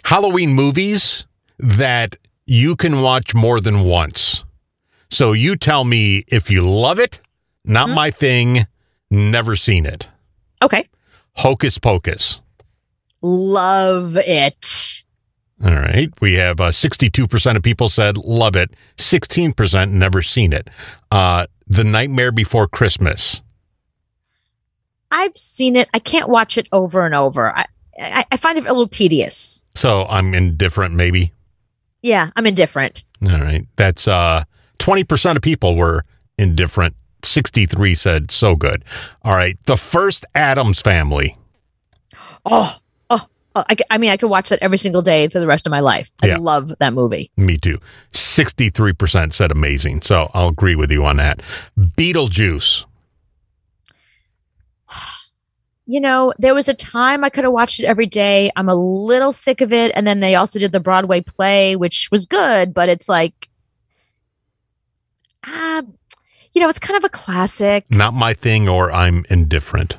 Halloween movies that you can watch more than once. So you tell me if you love it, not my thing, never seen it. Okay. Hocus Pocus. Love it. All right. We have 62% of people said love it. 16% never seen it. The Nightmare Before Christmas. I've seen it. I can't watch it over and over. I find it a little tedious. So I'm indifferent, maybe. Yeah, I'm indifferent. All right. That's 20% of people were indifferent. 63 said so good. All right. The First Addams Family. I could watch that every single day for the rest of my life. I love that movie. Me too. 63% said amazing. So I'll agree with you on that. Beetlejuice. You know, there was a time I could have watched it every day. I'm a little sick of it. And then they also did the Broadway play, which was good, but it's like, it's kind of a classic. Not my thing, or I'm indifferent.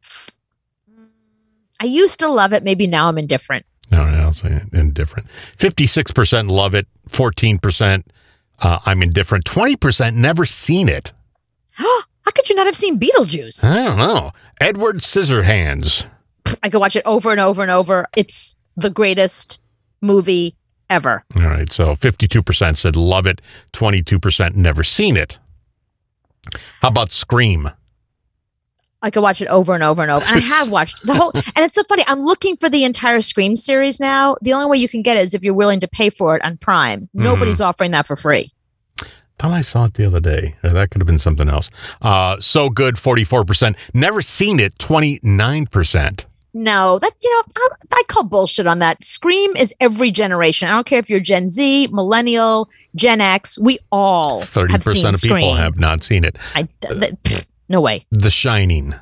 I used to love it. Maybe now I'm indifferent. All right, I'll say indifferent. 56% love it. 14% I'm indifferent. 20% never seen it. How could you not have seen Beetlejuice? I don't know. Edward Scissorhands. I could watch it over and over and over. It's the greatest movie ever. All right, so 52% said love it. 22% never seen it. How about Scream? I could watch it over and over and over. And I have watched the whole, and it's so funny. I'm looking for the entire Scream series now. The only way you can get it is if you're willing to pay for it on Prime. Nobody's offering that for free. Thought I saw it the other day. That could have been something else. So good, 44%. Never seen it, 29%. No, I call bullshit on that. Scream is every generation. I don't care if you're Gen Z, Millennial, Gen X. We all 30% have seen of people Scream. have not seen it. No way. The Shining.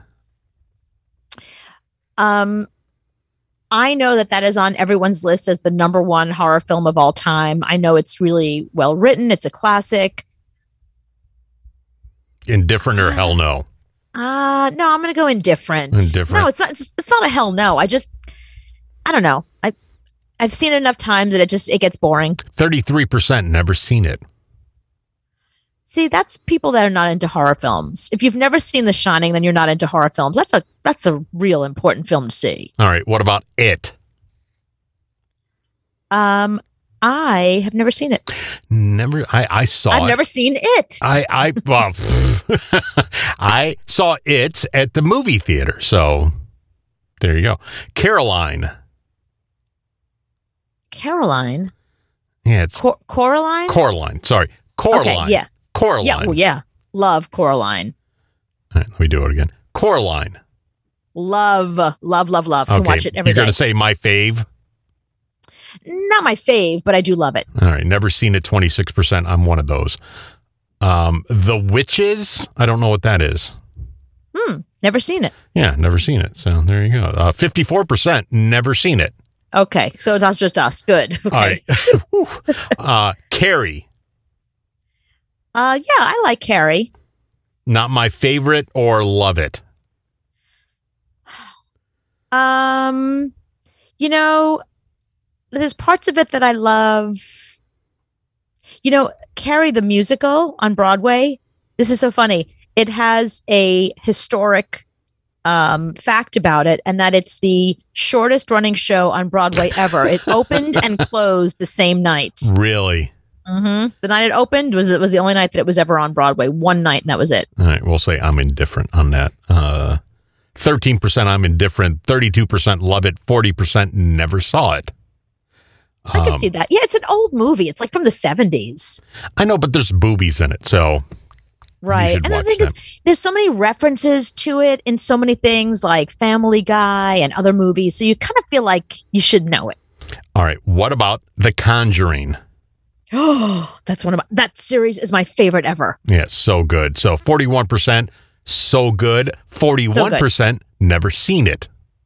I know that is on everyone's list as the number one horror film of all time. I know it's really well written. It's a classic. Indifferent or hell no? No, I'm going to go indifferent. Indifferent. No, it's not. It's not a hell no. I don't know. I've seen it enough times that it gets boring. 33% never seen it. See, that's people that are not into horror films. If you've never seen The Shining, then you're not into horror films. That's a real important film to see. All right. What about It? I have never seen it. Never. I saw it. I've never seen it. Well, I saw it at the movie theater. So there you go. Caroline. Caroline? Yeah, it's Coraline? Coraline. Sorry. Coraline. Okay, yeah. Coraline. Yeah, well, yeah. Love Coraline. All right, let me do it again. Coraline. Love. Can watch it every day. You're going to say my fave? Not my fave, but I do love it. All right, never seen it, 26%. I'm one of those. The Witches, I don't know what that is. Never seen it. Yeah, never seen it. So there you go. 54% never seen it. Okay, so it's not just us. Good. Okay. All right. Carrie. Yeah, I like Carrie. Not my favorite or love it. There's parts of it that I love. Carrie the musical on Broadway. This is so funny. It has a historic fact about it, and that it's the shortest running show on Broadway ever. It opened and closed the same night. Really? Mm-hmm. The night it opened was the only night that it was ever on Broadway. One night, and that was it. All right, we'll say I'm indifferent on that. 13% I'm indifferent. 32% love it. 40% never saw it. I can see that. Yeah, it's an old movie. It's like from the 70s. I know, but there's boobies in it, so right. And the thing is, there's so many references to it in so many things like Family Guy and other movies, so you kind of feel like you should know it. All right. What about The Conjuring? Oh, that series is my favorite ever. Yeah, so good. So 41%, so good. 41% never seen it.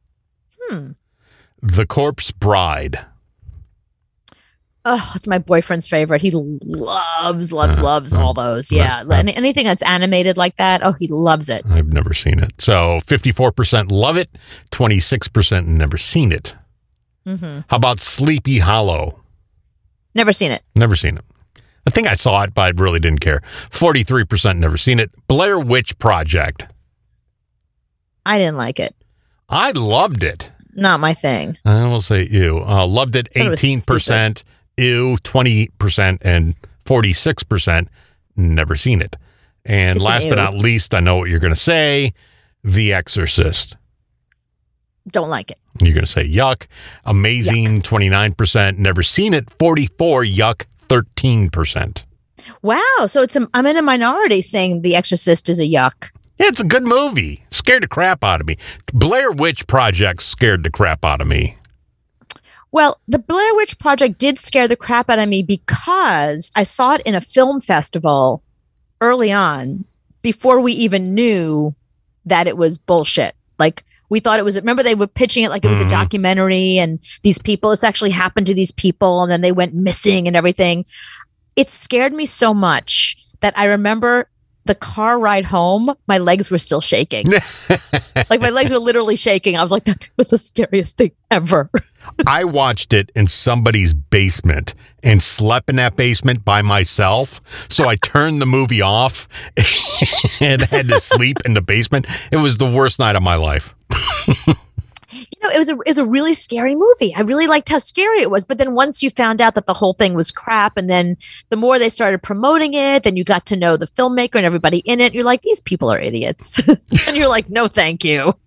The Corpse Bride. Oh, it's my boyfriend's favorite. He loves all those. Yeah. Anything that's animated like that. Oh, he loves it. I've never seen it. So 54% love it. 26% never seen it. Mm-hmm. How about Sleepy Hollow? Never seen it. Never seen it. I think I saw it, but I really didn't care. 43% never seen it. Blair Witch Project. I didn't like it. I loved it. Not my thing. I will say ew. Loved it, 18%. Ew, 20%, and 46% never seen it. And It's last an but ew. not least, I know what you're going to say, The Exorcist. Don't like it. You're going to say yuck. Amazing, 29%. Never seen it, 44. Yuck, 13%. Wow. So I'm in a minority saying The Exorcist is a yuck. Yeah, it's a good movie. Scared the crap out of me. Blair Witch Project scared the crap out of me. Well, the Blair Witch Project did scare the crap out of me because I saw it in a film festival early on before we even knew that it was bullshit. Like, we thought it was, remember they were pitching it like it was a documentary and these people, this actually happened to these people and then they went missing and everything. It scared me so much that I remember the car ride home, my legs were still shaking. Like my legs were literally shaking. I was like, that was the scariest thing ever. I watched it in somebody's basement and slept in that basement by myself. So I turned the movie off and had to sleep in the basement. It was the worst night of my life. You know, it was a really scary movie. I really liked how scary it was. But then once you found out that the whole thing was crap, and then the more they started promoting it, then you got to know the filmmaker and everybody in it. You're like, these people are idiots. And you're like, no, thank you.